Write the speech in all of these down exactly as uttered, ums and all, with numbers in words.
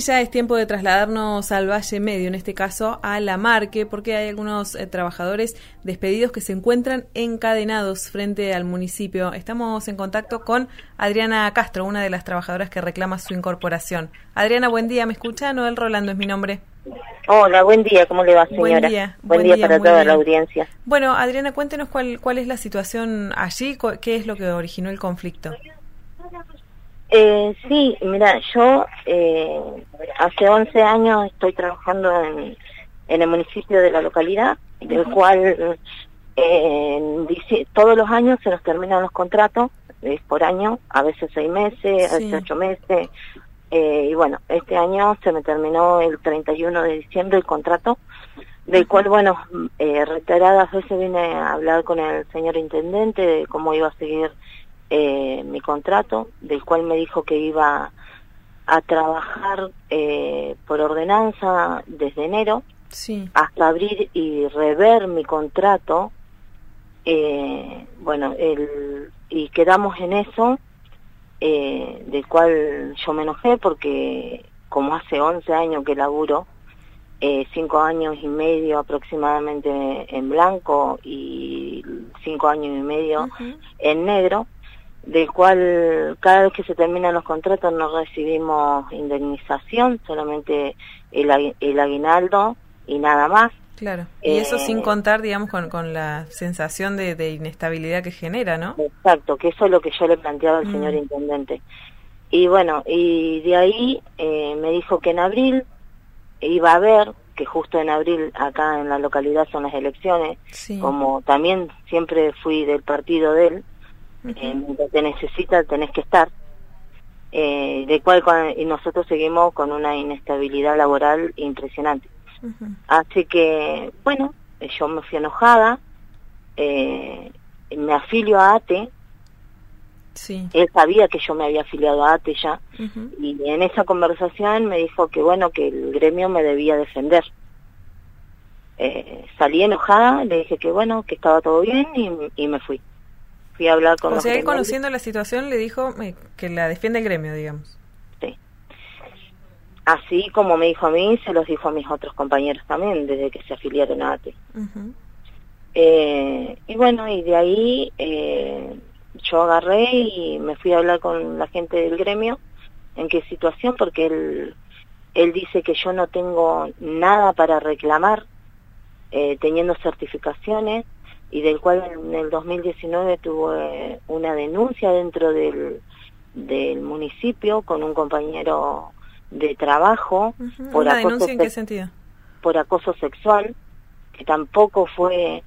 ya es tiempo de trasladarnos al Valle Medio, en este caso a La Marque, porque hay algunos eh, trabajadores despedidos que se encuentran encadenados frente al municipio. Estamos en contacto con Adriana Castro, una de las trabajadoras que reclama su incorporación. Adriana, buen día, ¿me escucha? Noel Rolando es mi nombre. Hola, buen día, ¿cómo le va, señora? Buen día. Buen, buen día, día para toda bien. la audiencia. Bueno, Adriana, cuéntenos cuál, cuál es la situación allí, qué es lo que originó el conflicto. Eh, sí, mira, yo eh, hace once años estoy trabajando en, en el municipio de la localidad, del cual eh, dice, todos los años se nos terminan los contratos, es por año, a veces seis meses, a veces sí. ocho meses, eh, y bueno, este año se me terminó el treinta y uno de diciembre el contrato, del cual, bueno, eh, reiteradas veces vine a hablar con el señor intendente de cómo iba a seguir Eh, mi contrato, del cual me dijo que iba a trabajar eh, por ordenanza desde enero sí. hasta abrir y rever mi contrato. Eh, bueno, el, y quedamos en eso, eh, del cual yo me enojé porque como hace once años que laburo, eh, cinco años y medio aproximadamente en blanco y cinco años y medio uh-huh. en negro, del cual cada vez que se terminan los contratos no recibimos indemnización, solamente el, el aguinaldo y nada más. Claro, y eh, eso sin contar, digamos, con, con la sensación de, de inestabilidad que genera, ¿no? Exacto, que eso es lo que yo le planteaba al mm. señor intendente. Y bueno, y de ahí eh, me dijo que en abril iba a haber, que justo en abril acá en la localidad son las elecciones, sí. como también siempre fui del partido de él, Uh-huh. Eh, mientras te necesita tenés que estar, eh, de cual y nosotros seguimos con una inestabilidad laboral impresionante. Uh-huh. Así que bueno, yo me fui enojada, eh, me afilio a A T E. Sí. Él sabía que yo me había afiliado a A T E ya, uh-huh. y en esa conversación me dijo que bueno, que el gremio me debía defender. Eh, salí enojada, le dije que bueno, que estaba todo bien y, y me fui. Fui a hablar con o los sea, él conociendo la situación le dijo eh, que la defiende el gremio, digamos. Sí. Así como me dijo a mí, se los dijo a mis otros compañeros también, desde que se afiliaron a A T E. Uh-huh. eh, y bueno, y de ahí eh, yo agarré y me fui a hablar con la gente del gremio, en qué situación, porque él, él dice que yo no tengo nada para reclamar, eh, teniendo certificaciones, y del cual en el dos mil diecinueve tuve una denuncia dentro del, del municipio con un compañero de trabajo. Uh-huh. por ¿Una acoso denuncia en qué sentido? Por acoso sexual, que tampoco fue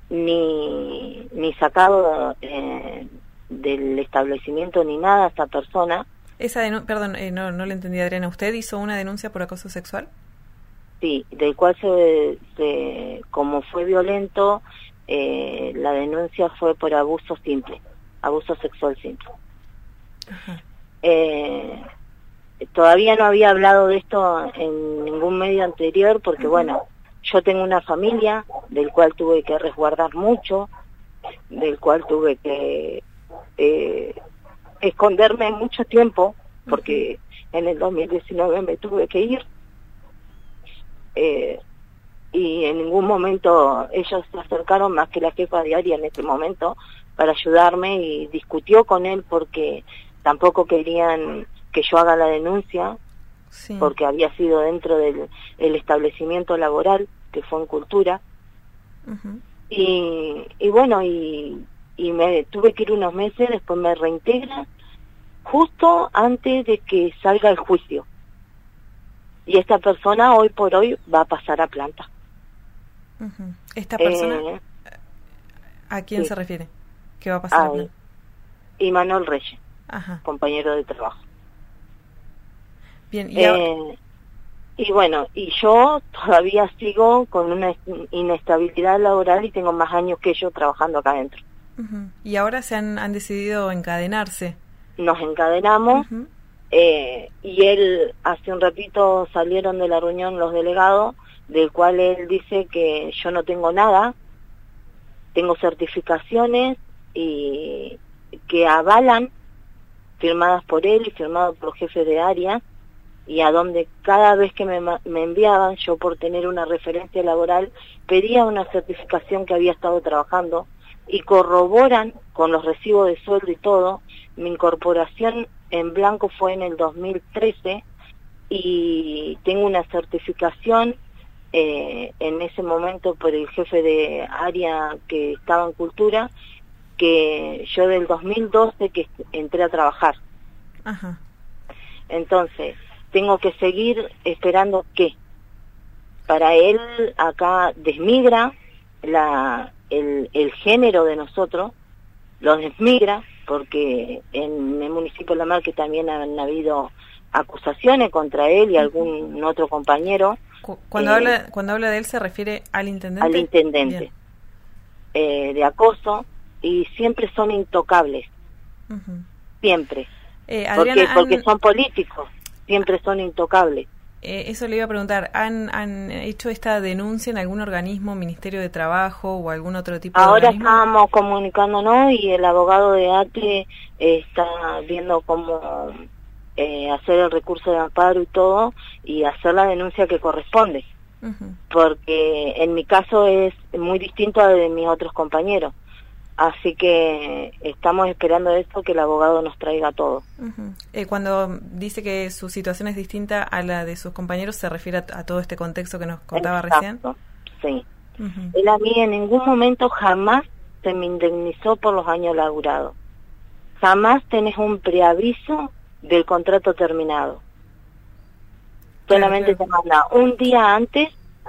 ni, ni sacado eh, del establecimiento ni nada esta persona. Esa denu- Perdón, eh, no, no le entendí, Adriana. ¿Usted hizo una denuncia por acoso sexual? Sí, del cual se, se como fue violento, Eh, la denuncia fue por abuso simple, abuso sexual simple. Uh-huh. Eh, todavía no había hablado de esto en ningún medio anterior porque, uh-huh. bueno, yo tengo una familia del cual tuve que resguardar mucho, del cual tuve que eh, esconderme mucho tiempo porque uh-huh. en el dos mil diecinueve me tuve que ir. Eh, y en ningún momento ellos se acercaron más que la jefa diaria en ese momento para ayudarme y discutió con él porque tampoco querían que yo haga la denuncia, sí. porque había sido dentro del el establecimiento laboral que fue en Cultura. Uh-huh. y, y bueno y, y me tuve que ir unos meses, después me reintegran justo antes de que salga el juicio, y esta persona hoy por hoy va a pasar a planta. Uh-huh. ¿Esta persona eh, a quién sí. se refiere? ¿Qué va a pasar? A Imanol Reyes, Ajá. compañero de trabajo. Bien, y, eh, ahora... y bueno, y yo todavía sigo con una inestabilidad laboral y tengo más años que yo trabajando acá adentro. Uh-huh. Y ahora se han, han decidido encadenarse. Nos encadenamos, uh-huh. eh, y él, hace un ratito salieron de la reunión los delegados, del cual él dice que yo no tengo nada, tengo certificaciones y que avalan, firmadas por él y firmadas por los jefes de área, y a donde cada vez que me, me enviaban, yo por tener una referencia laboral, pedía una certificación que había estado trabajando y corroboran con los recibos de sueldo y todo. Mi incorporación en blanco fue en el dos mil trece y tengo una certificación eh, en ese momento por el jefe de área que estaba en cultura, que yo del dos mil doce que entré a trabajar. Ajá. Entonces, tengo que seguir esperando que para él acá desmigra la, el, el género de nosotros, lo desmigra, porque en el municipio de La Marque también han habido acusaciones contra él y algún otro compañero. Cuando, eh, habla, cuando habla de él se refiere al intendente. Al intendente, eh, de acoso, y siempre son intocables, uh-huh. siempre. Eh, Adriana, porque, porque son políticos, siempre son intocables. Eh, eso le iba a preguntar, ¿han, ¿han hecho esta denuncia en algún organismo, Ministerio de Trabajo o algún otro tipo de Ahora organismo? Estábamos comunicándonos y el abogado de A T E eh, está viendo cómo eh, hacer el recurso de amparo y todo, y hacer la denuncia que corresponde. Uh-huh. Porque en mi caso es muy distinto a de mis otros compañeros. Así que estamos esperando esto, que el abogado nos traiga todo. Uh-huh. Eh, cuando dice que su situación es distinta a la de sus compañeros, ¿se refiere a, a todo este contexto que nos contaba Exacto, recién? Sí. Uh-huh. Él a mí en ningún momento jamás se me indemnizó por los años laburados. Jamás tenés un preaviso del contrato terminado. Solamente claro, claro. te manda un día antes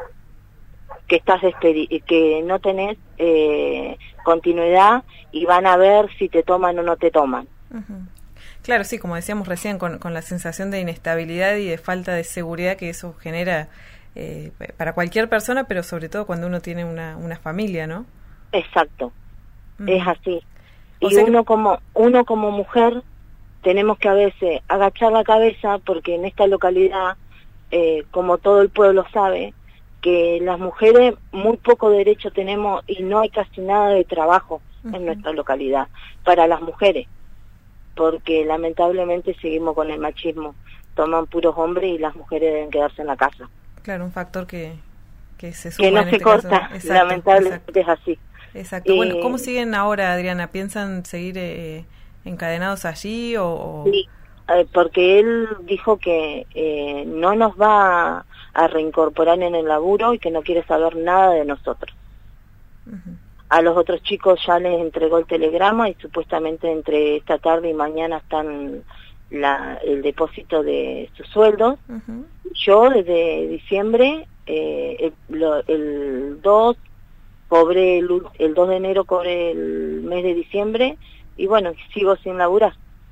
que estás despedi- que no tenés eh, continuidad y van a ver si te toman o no te toman. Uh-huh. Claro, sí, como decíamos recién, con, con la sensación de inestabilidad y de falta de seguridad que eso genera eh, para cualquier persona, pero sobre todo cuando uno tiene una, una familia, ¿no? Exacto, uh-huh. es así. O y sea uno que... como uno como mujer tenemos que a veces agachar la cabeza, porque en esta localidad, eh, como todo el pueblo sabe, que las mujeres muy poco derecho tenemos y no hay casi nada de trabajo uh-huh. en nuestra localidad para las mujeres, porque lamentablemente seguimos con el machismo, toman puros hombres y las mujeres deben quedarse en la casa. Claro, un factor que, que se suma que no en se este corta, caso. Exacto, lamentablemente exacto. es así. Exacto. Eh, bueno, ¿cómo siguen ahora, Adriana? ¿Piensan seguir eh, encadenados allí o...? o... Sí, eh, porque él dijo que eh, no nos va a, a reincorporar en el laburo y que no quiere saber nada de nosotros. Uh-huh. A los otros chicos ya les entregó el telegrama y supuestamente entre esta tarde y mañana están la, el depósito de sus sueldos. Uh-huh. Yo desde diciembre, eh, el, lo, el dos, cobré el, el dos de enero, cobré el mes de diciembre y bueno, sigo sin laburar.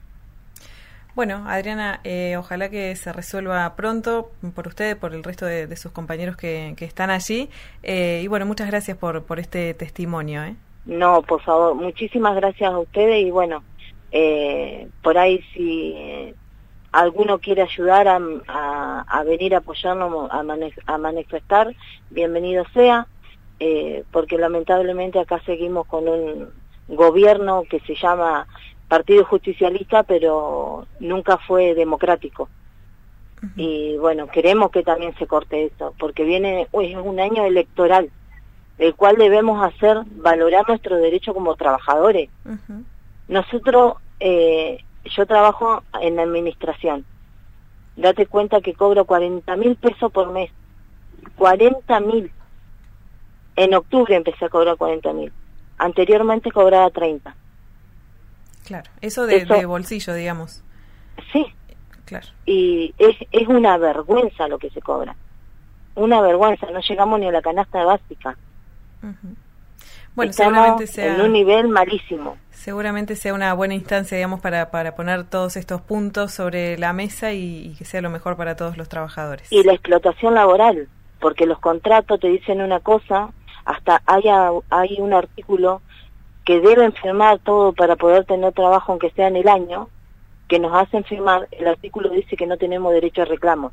Bueno, Adriana, eh, ojalá que se resuelva pronto por usted, por el resto de, de sus compañeros que, que están allí. Eh, y bueno, muchas gracias por, por este testimonio. ¿eh? No, por favor, muchísimas gracias a ustedes y bueno, eh, por ahí si eh, alguno quiere ayudar a, a, a venir a apoyarnos, a, mane- a manifestar, bienvenido sea, eh, porque lamentablemente acá seguimos con un gobierno que se llama Partido Justicialista, pero nunca fue democrático. Uh-huh. Y bueno, queremos que también se corte eso, porque viene, uy, es un año electoral, el cual debemos hacer valorar nuestro derecho como trabajadores. Uh-huh. Nosotros, eh, yo trabajo en la administración, date cuenta que cobro cuarenta mil pesos por mes, cuarenta mil. En octubre empecé a cobrar cuarenta mil, anteriormente cobraba treinta. Claro, eso de, eso de bolsillo, digamos. Sí, claro. Y es, es una vergüenza lo que se cobra. Una vergüenza, no llegamos ni a la canasta básica. Uh-huh. Bueno, Estamos seguramente sea... en un nivel malísimo. Seguramente sea una buena instancia, digamos, para, para poner todos estos puntos sobre la mesa y, y que sea lo mejor para todos los trabajadores. Y la explotación laboral, porque los contratos te dicen una cosa, hasta haya, hay un artículo que deben firmar todo para poder tener trabajo aunque sea en el año, que nos hacen firmar, el artículo dice que no tenemos derecho a reclamo.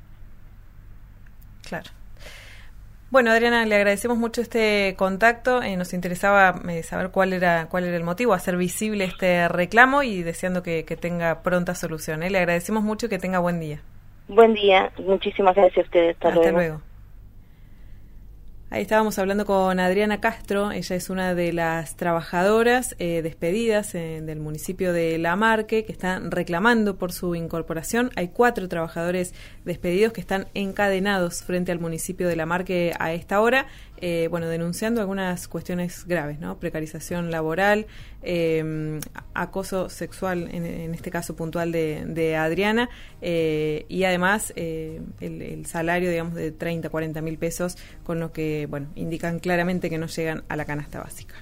Claro. Bueno, Adriana, le agradecemos mucho este contacto, eh, nos interesaba eh, saber cuál era cuál era el motivo, hacer visible este reclamo y deseando que, que tenga pronta solución. ¿eh? Le agradecemos mucho y que tenga buen día. Buen día, muchísimas gracias a ustedes. Hasta, Hasta luego. luego. Ahí estábamos hablando con Adriana Castro, ella es una de las trabajadoras eh, despedidas eh, del municipio de La Marque, que están reclamando por su incorporación. Hay cuatro trabajadores despedidos que están encadenados frente al municipio de La Marque a esta hora, eh, bueno, denunciando algunas cuestiones graves, ¿no? Precarización laboral, eh, acoso sexual, en, en este caso puntual de, de Adriana, eh, y además eh, el, el salario, digamos, de treinta, cuarenta mil pesos, con lo que bueno, indican claramente que no llegan a la canasta básica.